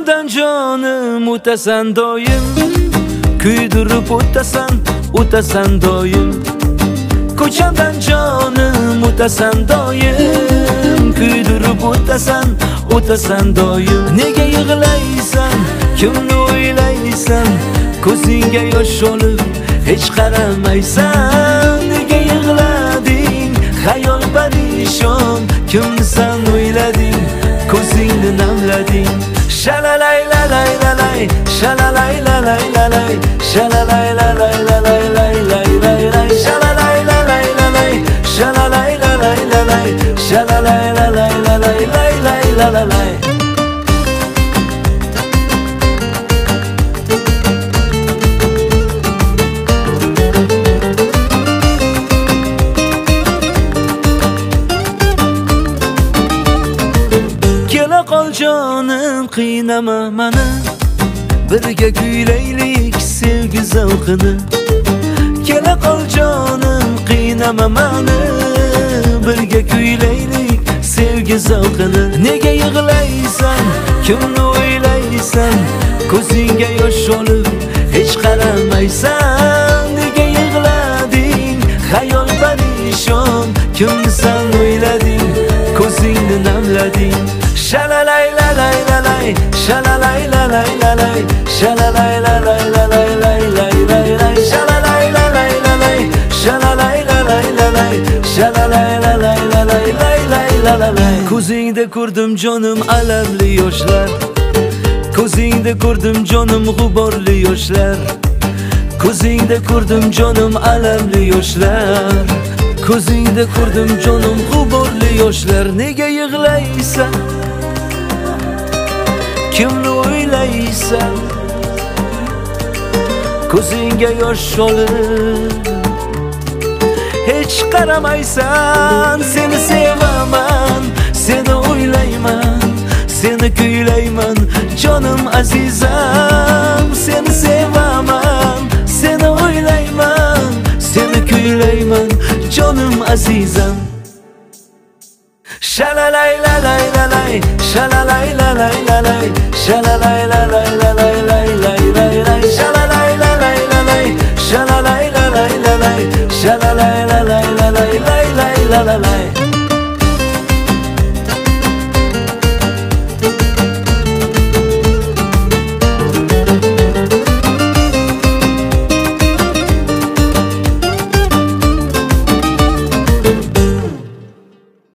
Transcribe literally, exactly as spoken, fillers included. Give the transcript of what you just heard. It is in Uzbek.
Ko'chamdan jonim o'tasan doim, kuydirib o'tasan, o'tasan doim. Ko'chamdan jonim o'tasan doim, kuydirib o'tasan, o'tasan doim. Nega yig'laysan, kimni o'ylaysan, ko'zingga yosh olib hech qaramaysan. Nega yig'lading, xayol parishon, kimni san o'ylading, ko'zingni namlading. Shalalay lalay lalay, shalalay lalay lalay, shalalay lalay lalay lalay lalay, shalalay lalay lalay, shalalay lalay lalay, shalalay lalay lalay lalay lalay. Kela qol jonim, qiynama mani, birga kuylaylik sevgi zavqini. Kela qol jonim, qiynama mani, birga kuylaylik sevgi zavqini. Nega yig'laysan, kimni o'ylaysan, ko'zingga yosh olib hech qaramaysan. Nega yig'lading, xayol parishon, kimni san o'ylading, ko'zingni namlading. Shalalay lalay lalay, shalalay lalay lalay, shalalay lalay lalay lalay lalay, shalalay lalay lalay, shalalay lalay lalay, shalalay lalay lalay lalay lalay. Ko'zingda ko'rdim jonim alamli yoshlar, ko'zingda ko'rdim jonim g'uborli yoshlar, ko'zingda ko'rdim jonim alamli yoshlar, ko'zingda ko'rdim jonim g'uborli yoshlar. Nega yig'laysan, kimni o'ylaysan, ko'zingga yosh olib hech qaramaysan. Seni sevaman, seni o'ylayman, seni kuylayman jonim azizam.